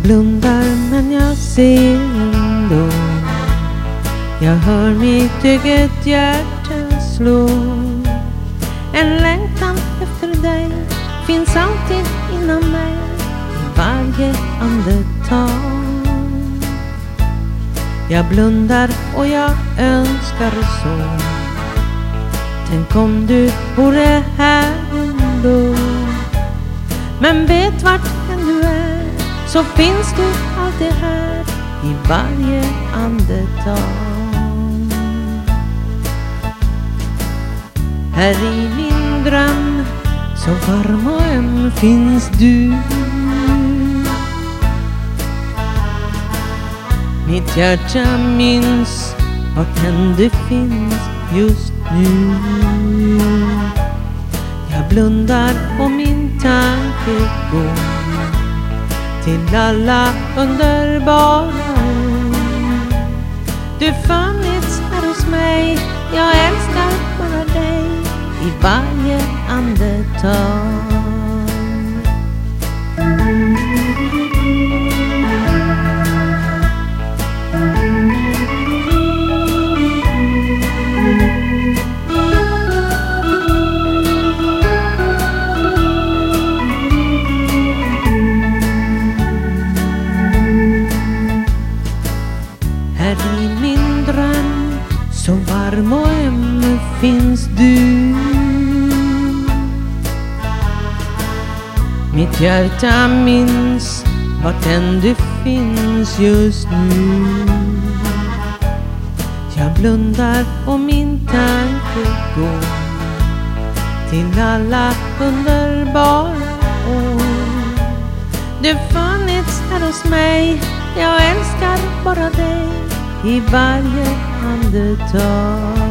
blundar men jag ser ändå. Jag hör mitt eget hjärta slå. En längtan efter dig finns alltid inom mig, i varje andetag. Jag blundar och jag önskar så. Tänk om du vore här ändå. Men vet vart än du är, så finns du alltid här, i varje andetag. Här i min dröm, så varm och öm finns du. Mitt hjärta minns vart än du finns just nu. Jag blundar och min tanke går till alla underbara år. Du funnits här hos mig, jag älskar bara dig, i varje andetag. Här i min dröm, så varm och öm finns du. Mitt hjärta minns vart än du finns just nu. Jag blundar och min tanke går till alla underbara år. Du funnits här hos mig, jag älskar bara dig, i varje andetag.